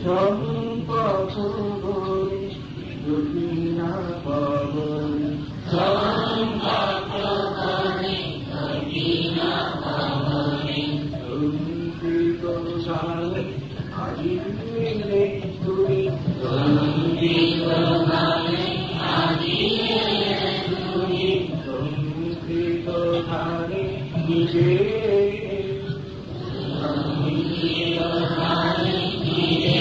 সম্পথবনে রুটিনা পাবনে সম্পথবনে রুটিনা পাবনে সঙ্গীত গানে আজিলে তুমি সঙ্গীত গানে আজিলে তুমি সঙ্গীত গানে নিজে সঙ্গীত গানে নিজে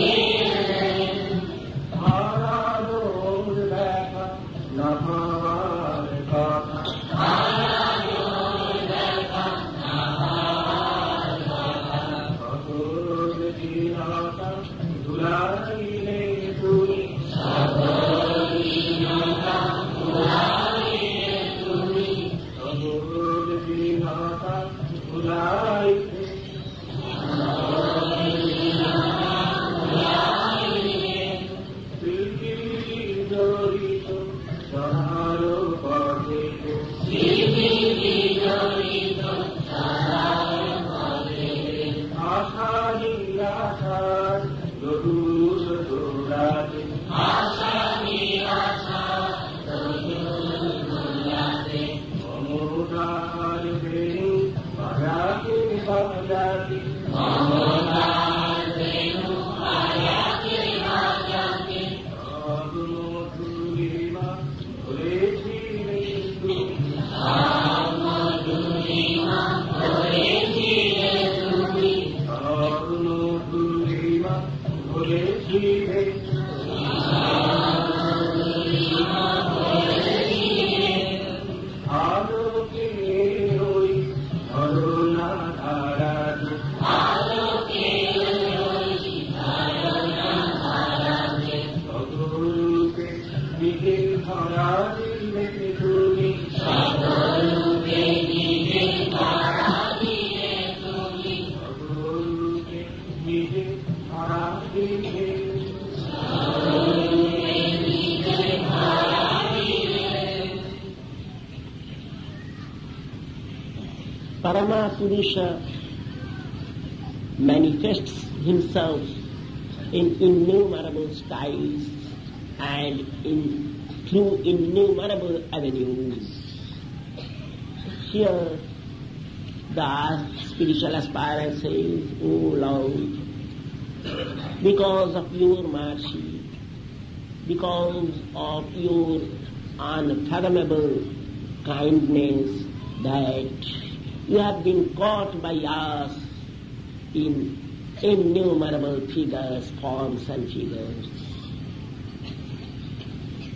হারানোর দেখা না ভাবার কথা হারানোর দেখা না ভাবার কথা সকল দীনতা ধুলাইলে তুমি সকল দীনতা ধুলাইলে তুমি সকল দীনতা ধুলাইলে জড়িত সহারো পথে জড়িত সহারো পথে আশা নিরাশার দোষ দোড়াতে আশা নিরাশার দোষ দোড়াতে মমতার বেণু বাজাতে বাজাতে মমতার বেণু বাজাতে বাজাতে মধুরিমা বলেছিলে তুমি মধুরিমা বলেছিলে তুমি মধুরিমা বলেছিলে মধুরিমা বলেছিলে আলোকে ওই ধরনা ধারাতে আলোকে ওই ধরনা ধারাতে সকলকে নিজে ধরা দিলে তুমি সকলকে নিজে ধরা দিলে তুমি সকলকে নিজে ধরা দিলে সকলকে নিজে ধরা দিলে Paramapurusha manifests himself in innumerable styles and through innumerable avenues. Here the spiritual aspirant says, "O Lord, because of your mercy, because of your unfathomable kindness, that you have been caught by us in innumerable figures, forms and figures.